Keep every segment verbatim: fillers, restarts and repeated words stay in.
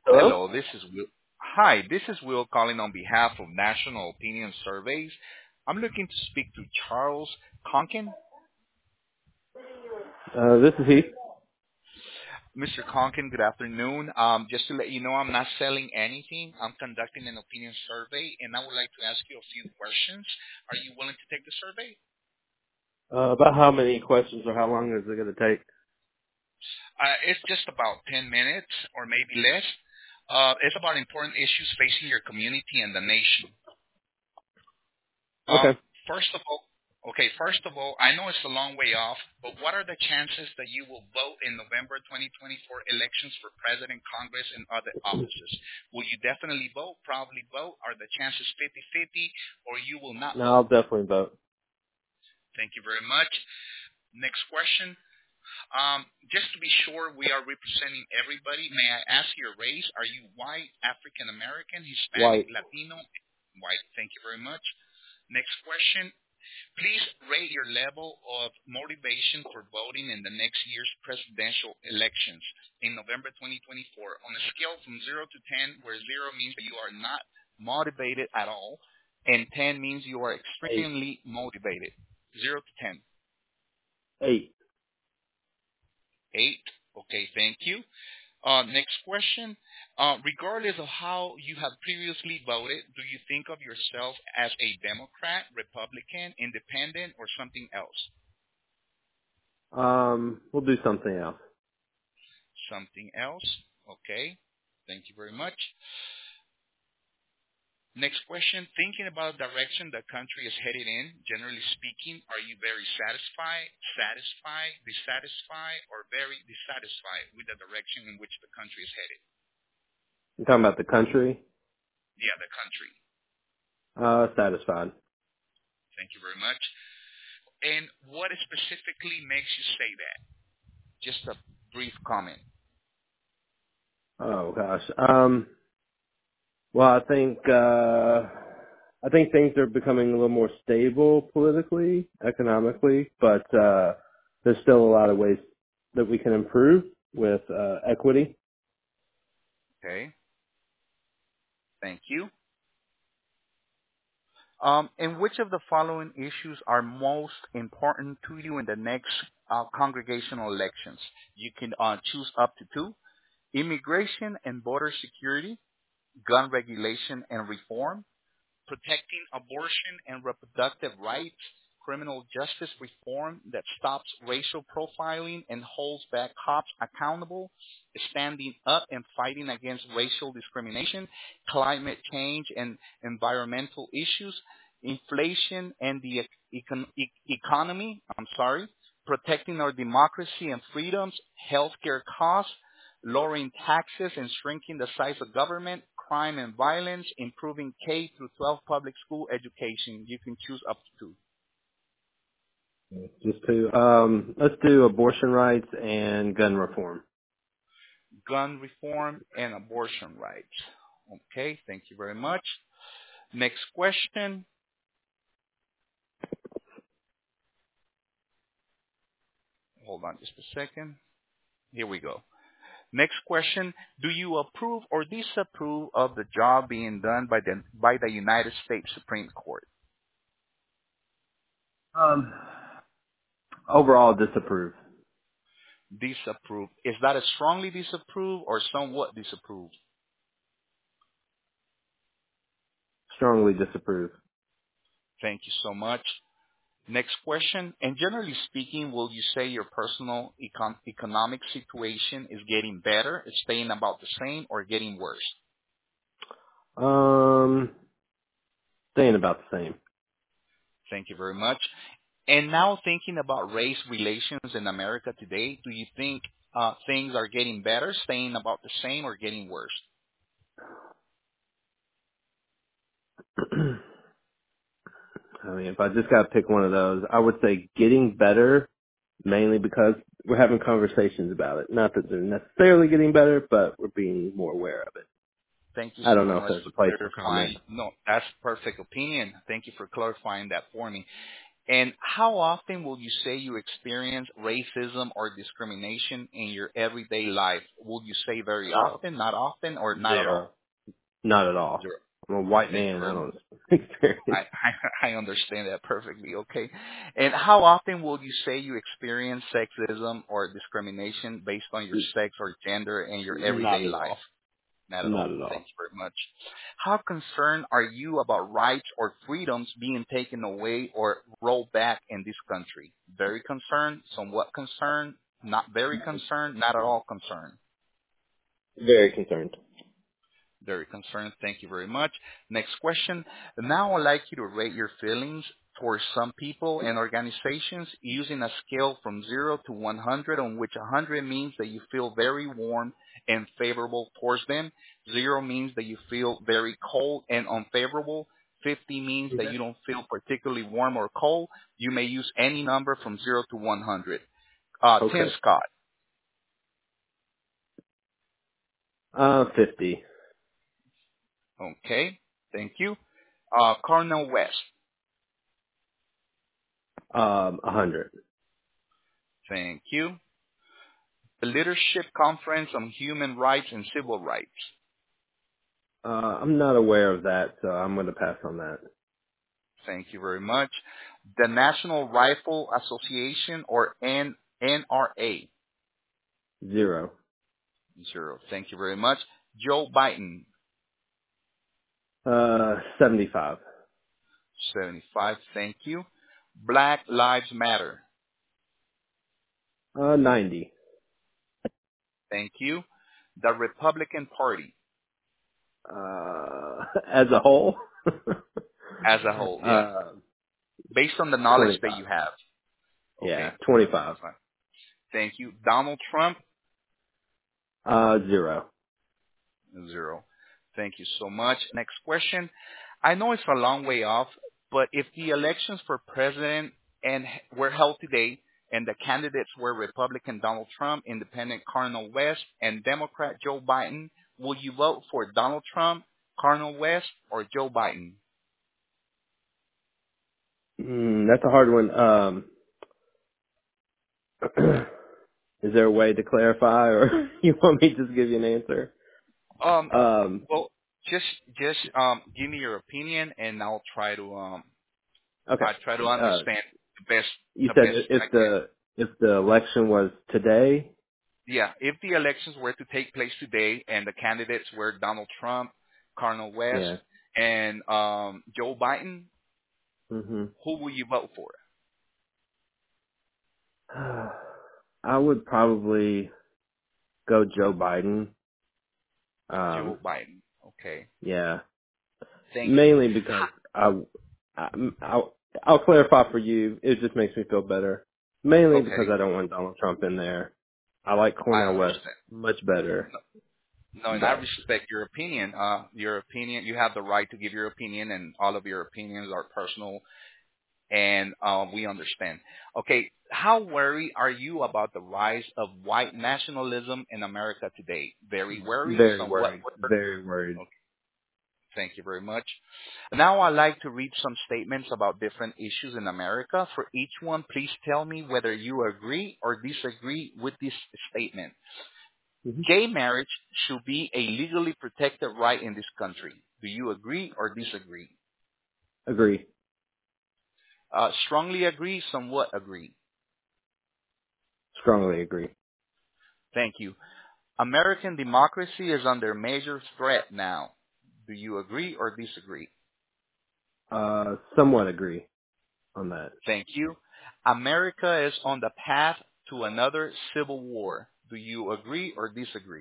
Hello? Hello, this is Will. Hi, this is Will calling on behalf of National Opinion Surveys. I'm looking to speak to Charles Conkin. Uh, this is he. Mister Conkin, good afternoon. Um, just to let you know, I'm not selling anything. I'm conducting an opinion survey, and I would like to ask you a few questions. Are you willing to take the survey? Uh, about how many questions or how long is it going to take? Uh, it's just about ten minutes or maybe less. Uh, it's about important issues facing your community and the nation. Um, Okay. first of all, okay, first of all, I know it's a long way off, but what are the chances that you will vote in November twenty twenty-four elections for president, Congress, and other offices? Will you definitely vote, probably vote? Are the chances fifty-fifty, or you will not No, I'll vote? definitely vote. Thank you very much. Next question. Um, just to be sure we are representing everybody, may I ask your race? Are you white, African American, Hispanic, White. Latino? White. Thank you very much. Next question. Please rate your level of motivation for voting in the next year's presidential elections in November twenty twenty-four on a scale from zero to ten, where zero means that you are not motivated at all, and ten means you are Eight. extremely motivated. zero to ten. Eight. eight. Okay, thank you. Uh, next question. Uh, regardless of how you have previously voted, do you think of yourself as a Democrat, Republican, Independent, or something else? Um, we'll do something else. Something else. Okay. Thank you very much. Next question. Thinking about the direction the country is headed in, generally speaking, are you very satisfied, satisfied, dissatisfied, or very dissatisfied with the direction in which the country is headed? You're talking about the country? Yeah, the country. Uh, satisfied. Thank you very much. And what specifically makes you say that? Just a brief comment. Oh gosh. Um, well, I think, uh, I think things are becoming a little more stable politically, economically, but, uh, there's still a lot of ways that we can improve with, uh, equity. Okay. Thank you. Um, and which of the following issues are most important to you in the next uh, congregational elections? You can uh, choose up to two. Immigration and border security, gun regulation and reform, protecting abortion and reproductive rights, criminal justice reform that stops racial profiling and holds back cops accountable, standing up and fighting against racial discrimination, climate change and environmental issues, inflation and the econ- e- economy, I'm sorry, protecting our democracy and freedoms, healthcare costs, lowering taxes and shrinking the size of government, crime and violence, improving K through twelve public school education. You can choose up to two. Just to, um, let's do abortion rights and gun reform. Gun reform and abortion rights. Okay, thank you very much. Next question. Hold on just a second. Here we go. Next question. Do you approve or disapprove of the job being done by the, by the United States Supreme Court? Um, overall disapprove. Disapprove. Is that a strongly disapprove or somewhat disapprove? Strongly disapprove. Thank you so much. Next question. And generally speaking, will you say your personal econ- economic situation is getting better, it's staying about the same, or getting worse? Um, staying about the same. Thank you very much. And now thinking about race relations in America today, do you think uh, things are getting better, staying about the same, or getting worse? I mean, if I just got to pick one of those, I would say getting better, mainly because we're having conversations about it. Not that they're necessarily getting better, but we're being more aware of it. Thank you I don't so know if much there's a for place for comment. clarifying. No, that's perfect opinion. Thank you for clarifying that for me. And how often will you say you experience racism or discrimination in your everyday life? Will you say very Oh, often, not often, or not at zero. all? Not at all. Zero. I'm a white Thank you man. I very much. don't experience I, I, I understand that perfectly. Okay. And how often will you say you experience sexism or discrimination based on your sex or gender in your not everyday at life? all. Not at Not all. at Thank all. you very much. How concerned are you about rights or freedoms being taken away or rolled back in this country? Very concerned, somewhat concerned, not very concerned, not at all concerned. Very concerned. Very concerned. Thank you very much. Next question. Now I'd like you to rate your feelings towards some people and organizations using a scale from zero to one hundred, on which one hundred means that you feel very warm and favorable towards them. zero means that you feel very cold and unfavorable. fifty means that Okay. you don't feel particularly warm or cold. You may use any number from zero to one hundred. Uh, ten, Okay. Scott. Uh, fifty. Okay. Thank you. Uh, Cardinal West. Um, a hundred. Thank you. The Leadership Conference on Human Rights and Civil Rights. Uh, I'm not aware of that, so I'm going to pass on that. Thank you very much. The National Rifle Association, or N- NRA. Zero. Zero. Thank you very much. Joe Biden. Uh, seventy-five. seventy-five. Thank you. Black Lives Matter. Uh, ninety. Thank you. The Republican Party Uh, as a whole, as a whole. Yeah. uh, Based on the knowledge that twenty-five. you have. Yeah, Okay. twenty-five. twenty-five. Thank you. Donald Trump. Uh, zero. Zero. Thank you so much. Next question. I know it's a long way off, but if the elections for president and were held today and the candidates were Republican Donald Trump, Independent Cardinal West, and Democrat Joe Biden, will you vote for Donald Trump, Cardinal West, or Joe Biden? Mm, that's a hard one. Um, is there a way to clarify, or you want me to just give you an answer? Um, Um, well, just just um, give me your opinion, and I'll try to um, okay. I try to Uh, understand the best you the said best if I can. the if the election was today, Yeah, if the elections were to take place today and the candidates were Donald Trump, Cardinal West, yeah. and um, Joe Biden, hmm who will you vote for? I would probably go Joe Biden. Um, Joe Biden. Okay. yeah, Thank you. mainly because I, I I'll, I'll clarify for you. It just makes me feel better. Mainly because Okay. I don't want Donald Trump in there. I like I Cornel West understand. much better, No, no, and I but respect your opinion. Uh, your opinion, you have the right to give your opinion, and all of your opinions are personal, and uh, we understand. Okay, how worried are you about the rise of white nationalism in America today? Very worried, very somewhat worried, worried. very worried. Okay, thank you very much. Now I'd like to read some statements about different issues in America. For each one, please tell me whether you agree or disagree with this statement. hmm Gay marriage should be a legally protected right in this country. Do you agree or disagree? Agree. Uh, strongly agree, somewhat agree. Strongly agree. Thank you. American democracy is under major threat now. Do you agree or disagree? Uh, somewhat agree on that. Thank you. America is on the path to another civil war. Do you agree or disagree?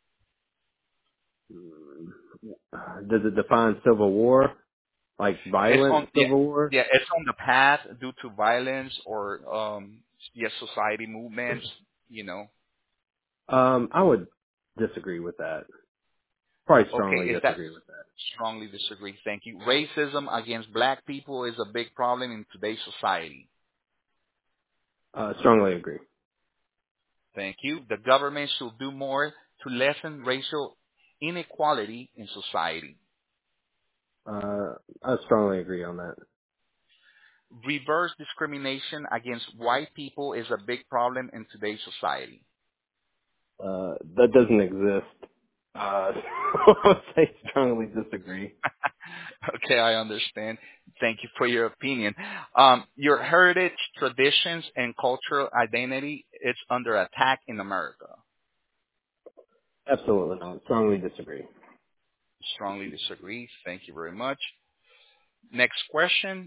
Mm, Does it define civil war? Like It's on violent yeah, civil war? yeah, it's on the path due to violence or um yes, society movements, you know. Um, I would disagree with that. Probably Okay, strongly is that disagree with that. strongly disagree? Thank you. Racism against black people is a big problem in today's society. Uh, strongly agree. Thank you. The government should do more to lessen racial inequality in society. Uh, I strongly agree on that. Reverse discrimination against white people is a big problem in today's society. Uh, that doesn't exist. Uh, so I strongly disagree. Okay, I understand. Thank you for your opinion. Um, your heritage, traditions, and cultural identity is under attack in America. Absolutely not. Strongly disagree. Strongly disagree. Thank you very much. Next question.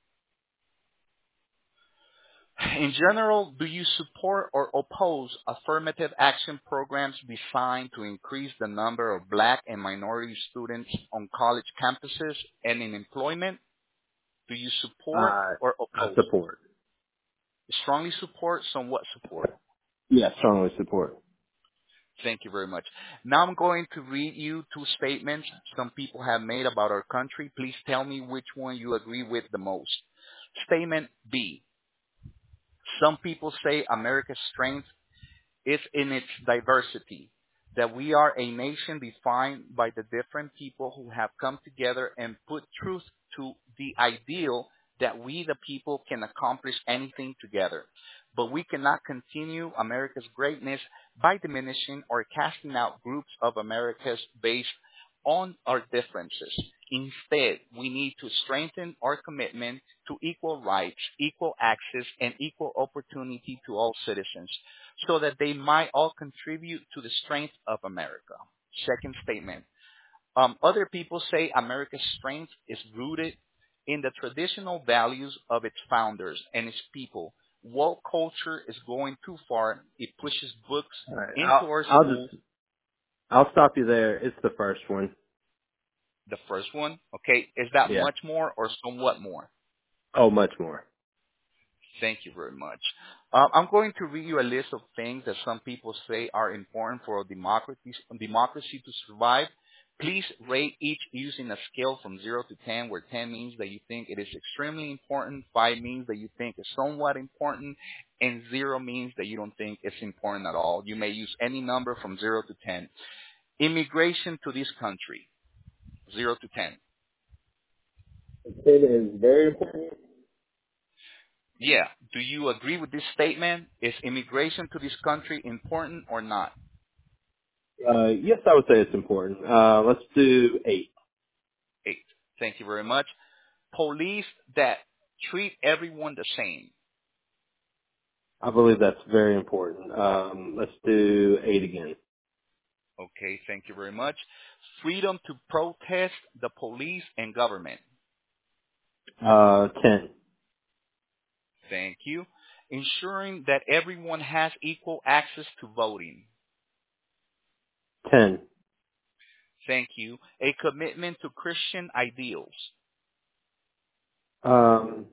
In general, do you support or oppose affirmative action programs designed to increase the number of black and minority students on college campuses and in employment? Do you support Uh, or I oppose? support. Strongly support, somewhat support. Yeah, strongly support. Thank you very much. Now I'm going to read you two statements some people have made about our country. Please tell me which one you agree with the most. Statement B. Some people say America's strength is in its diversity, that we are a nation defined by the different people who have come together and put truth to the ideal that we, the people, can accomplish anything together. But we cannot continue America's greatness by diminishing or casting out groups of Americas based on our differences. Instead, we need to strengthen our commitment to equal rights, equal access, and equal opportunity to all citizens so that they might all contribute to the strength of America. Second statement. Um, other people say America's strength is rooted in the traditional values of its founders and its people. Woke culture is going too far. It pushes books All right. into I'll, our I'll schools. just, I'll stop you there. It's the first one. The first one, okay, is that Yeah. much more or somewhat more? Oh, much more. Thank you very much. Uh, I'm going to read you a list of things that some people say are important for a democracy, democracy to survive. Please rate each using a scale from zero to ten, where ten means that you think it is extremely important, five means that you think it's somewhat important, and zero means that you don't think it's important at all. You may use any number from zero to ten. Immigration to this country, zero to ten. It is very important. Yeah. Do you agree with this statement? Is immigration to this country important or not? Uh, yes, I would say it's important. Uh, let's do eight. Eight. Thank you very much. Police that treat everyone the same. I believe that's very important. Um, let's do eight again. Okay, thank you very much. Freedom to protest the police and government. Uh, ten. Thank you. Ensuring that everyone has equal access to voting. Ten. Thank you. A commitment to Christian ideals. Um,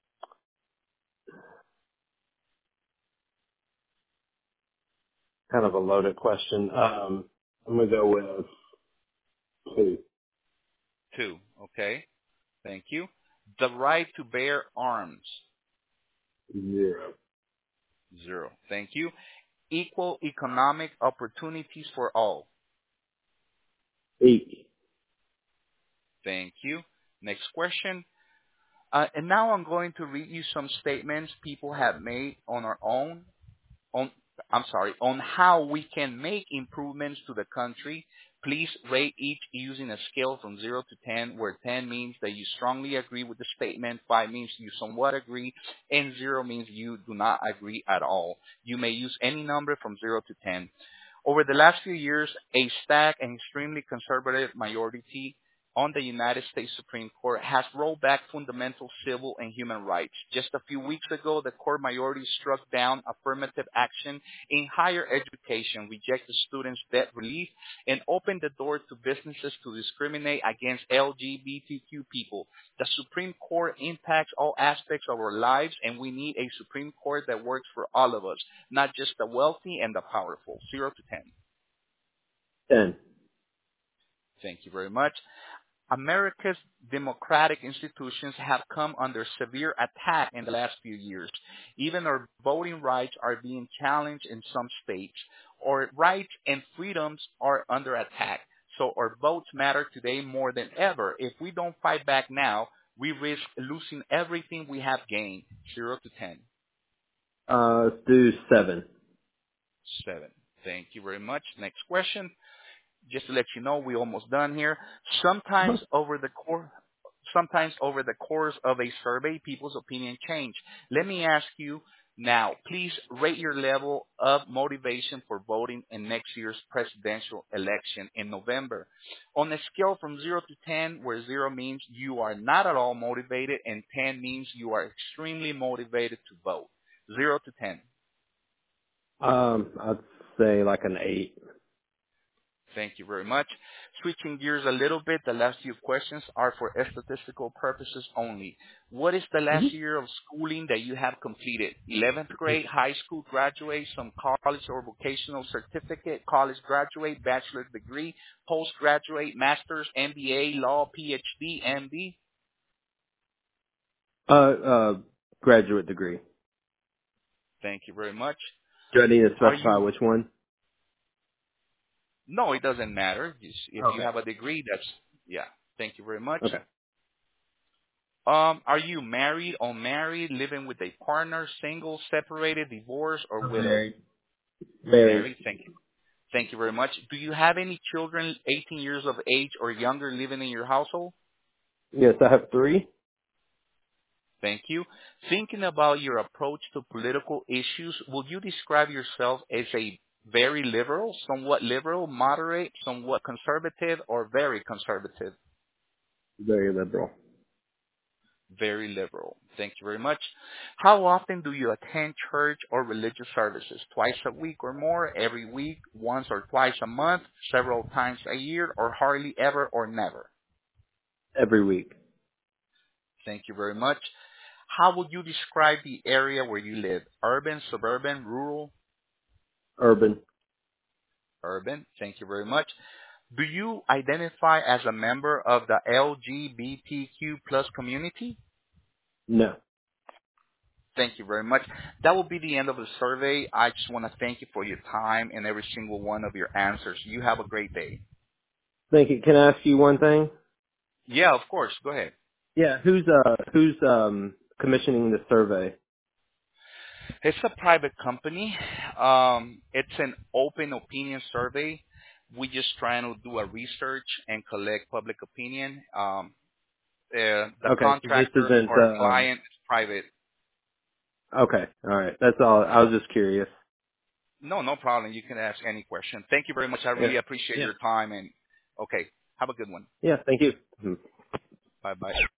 kind of a loaded question. Um, I'm gonna go with two. Two. Okay. Thank you. The right to bear arms. Zero. Zero. Thank you. Equal economic opportunities for all. Eight. Thank you. Next question. Uh, and now I'm going to read you some statements people have made on our own, on, I'm sorry, on how we can make improvements to the country. Please rate each using a scale from zero to ten, where ten means that you strongly agree with the statement, five means you somewhat agree, and zero means you do not agree at all. You may use any number from zero to ten. Over the last few years, a stacked and extremely conservative majority on the United States Supreme Court has rolled back fundamental civil and human rights. Just a few weeks ago, the court majority struck down affirmative action in higher education, rejected students' debt relief, and opened the door to businesses to discriminate against L G B T Q people. The Supreme Court impacts all aspects of our lives, and we need a Supreme Court that works for all of us, not just the wealthy and the powerful. Zero to ten. Ten. Thank you very much. America's democratic institutions have come under severe attack in the last few years. Even our voting rights are being challenged in some states. Our rights and freedoms are under attack. So our votes matter today more than ever. If we don't fight back now, We risk losing everything we have gained. Zero to ten. Uh, let's do seven. Seven. Thank you very much. Next question. Just to let you know, we're almost done here. Sometimes Uh-huh. over the course, sometimes over the course of a survey, people's opinion change. Let me ask you now, please rate your level of motivation for voting in next year's presidential election in November. On a scale from zero to ten, where zero means you are not at all motivated and ten means you are extremely motivated to vote. zero to ten. Um, I'd say like an eight. Thank you very much. Switching gears a little bit, the last few questions are for statistical purposes only. What is the Mm-hmm. last year of schooling that you have completed? eleventh grade, high school graduate, some college or vocational certificate, college graduate, bachelor's degree, postgraduate, master's, M B A, law, P H D, M D? Uh, uh, graduate degree. Thank you very much. Do I need to Are specify you, which one? no, it doesn't matter. If you Okay. have a degree, that's, yeah. Thank you very much. Okay. Um, are you married, unmarried, living with a partner, single, separated, divorced, or I'm widowed? married. Married. Married. Thank you. Thank you very much. Do you have any children eighteen years of age or younger living in your household? Yes, I have three. Thank you. Thinking about your approach to political issues, will you describe yourself as a very liberal, somewhat liberal, moderate, somewhat conservative, or very conservative? Very liberal. Very liberal. Thank you very much. How often do you attend church or religious services? Twice a week or more, every week, once or twice a month, several times a year, or hardly ever or never? Every week. Thank you very much. How would you describe the area where you live? Urban, suburban, rural? Urban. Urban. Thank you very much. Do you identify as a member of the L G B T Q plus community? No. Thank you very much. That will be the end of the survey. I just want to thank you for your time and every single one of your answers. You have a great day. Thank you. Can I ask you one thing? Yeah, of course. Go ahead. Yeah. Who's uh who's um commissioning the survey? It's a private company. Um, it's an open opinion survey. We just trying to do a research and collect public opinion. Um, uh, the Okay. So this contractor isn't or um. client is private. Okay. All right. That's all. I was just curious. No, no problem. You can ask any question. Thank you very much. I Yeah. really appreciate Yeah. your time. And okay, have a good one. Yeah. Thank you. Mhm. Bye bye.